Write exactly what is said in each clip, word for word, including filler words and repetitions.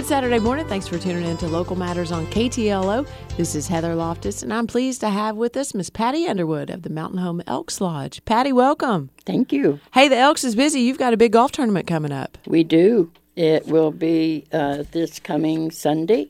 Good Saturday morning. Thanks for tuning in to Local Matters on K T L O. This is Heather Loftus, and I'm pleased to have with us Miss Patty Underwood of the Mountain Home Elks Lodge. Patty, welcome. Thank you. Hey, the Elks is busy. You've got a big golf tournament coming up. We do. It will be uh, this coming Sunday,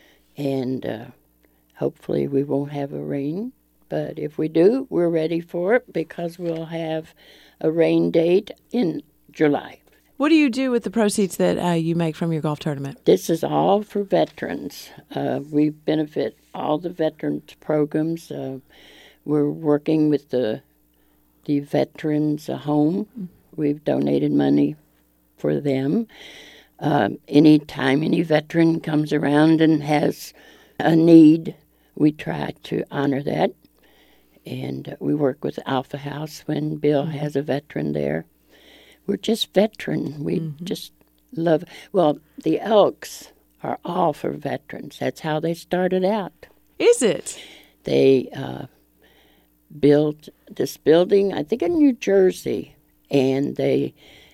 and uh, hopefully we won't have a rain. But if we do, we're ready for it because we'll have a rain date in July. What do you do with the proceeds that uh, you make from your golf tournament? This is all for veterans. Uh, we benefit all the veterans programs. Uh, we're working with the the veterans home. We've donated money for them. Um, anytime any veteran comes around and has a need, we try to honor that. And uh, we work with Alpha House when Bill mm-hmm. has a veteran there. We're just veteran. We mm-hmm. just love. Well, the Elks are all for veterans. That's how they started out. Is it? They uh, built this building, I think in New Jersey, and they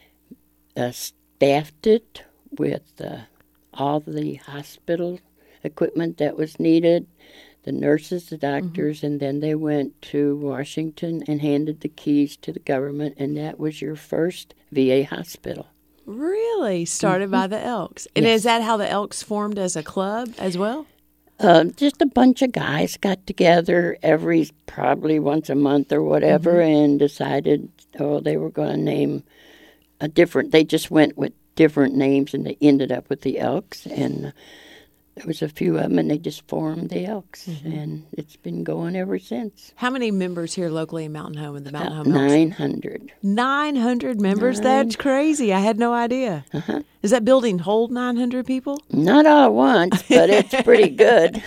uh, staffed it with uh, all the hospital equipment that was needed, the nurses, the doctors, mm-hmm. and then they went to Washington and handed the keys to the government, and that was your first V A hospital. Really? Started mm-hmm. by the Elks. And yes. Is that how the Elks formed as a club as well? Uh, just a bunch of guys got together every, probably once a month or whatever, mm-hmm. and decided, oh, they were going to name a different, they just went with different names, and they ended up with the Elks, and uh, there was a few of them, and they just formed the Elks, mm-hmm. and it's been going ever since. How many members here locally in Mountain Home, in the Mountain About Home Elks? nine hundred. nine hundred members? Nine. That's crazy. I had no idea. Uh-huh. Does that building hold nine hundred people? Not all at once, but it's pretty good.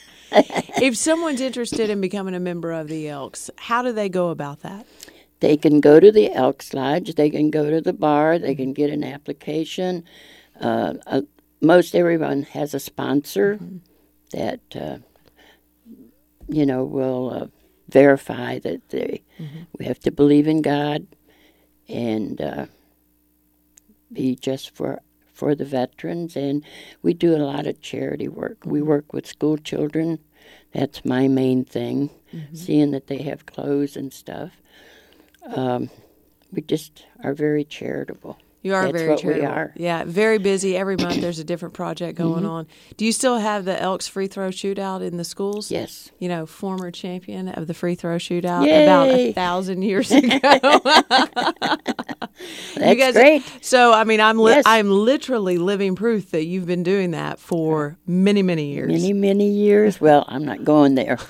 If someone's interested in becoming a member of the Elks, how do they go about that? They can go to the Elks Lodge. They can go to the bar. They can get an application. Uh, a, Most everyone has a sponsor mm-hmm. that, uh, you know, will uh, verify that they, mm-hmm. we have to believe in God and uh, be just for for the veterans. And we do a lot of charity work. Mm-hmm. We work with school children. That's my main thing, mm-hmm. seeing that they have clothes and stuff. Um, we just are very charitable. You are That's very what charitable. We are. Yeah, very busy. Every month there's a different project going mm-hmm. on. Do you still have the Elks free throw shootout in the schools? Yes. You know, former champion of the free throw shootout Yay! About a thousand years ago. That's guys, great. So, I mean, I'm li- yes. I'm literally living proof that you've been doing that for many, many years. Many, many years. Well, I'm not going there.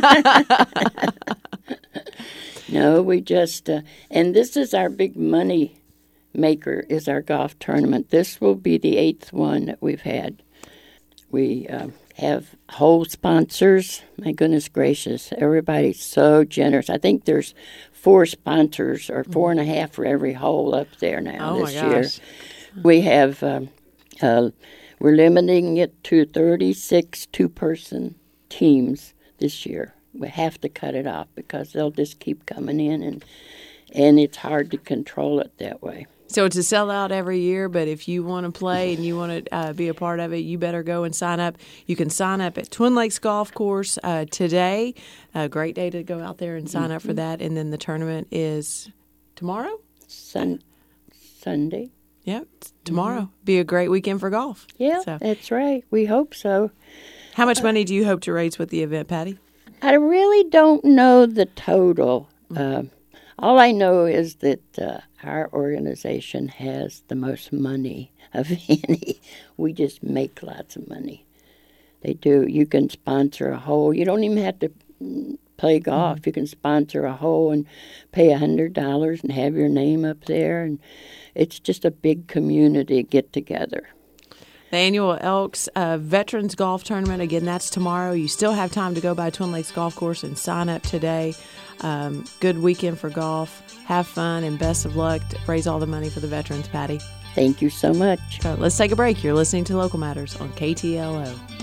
No, we just, uh, and this is our big money maker, is our golf tournament. This will be the eighth one that we've had. We uh, have whole sponsors. My goodness gracious, everybody's so generous. I think there's four sponsors or four and a half for every hole up there now oh this my year. gosh. We have, um, uh, we're limiting it to thirty-six two-person teams this year. We have to cut it off because they'll just keep coming in, and and it's hard to control it that way. So it's a sellout every year, but if you want to play and you want to uh, be a part of it, you better go and sign up. You can sign up at Twin Lakes Golf Course uh, today. A great day to go out there and sign mm-hmm. up for that. And then the tournament is tomorrow? Sun- Sunday. Yep, tomorrow. Mm-hmm. Be a great weekend for golf. Yeah, so. That's right. We hope so. How much money do you hope to raise with the event, Patty? I really don't know the total. Uh, all I know is that uh, our organization has the most money of any. We just make lots of money. They do. You can sponsor a hole. You don't even have to play golf. Mm-hmm. You can sponsor a hole and pay one hundred dollars and have your name up there. And it's just a big community get-together. The annual Elks uh, Veterans Golf Tournament, again, that's tomorrow. You still have time to go by Twin Lakes Golf Course and sign up today. Um, good weekend for golf. Have fun and best of luck. To raise all the money for the veterans, Patty. Thank you so much. So let's take a break. You're listening to Local Matters on K T L O.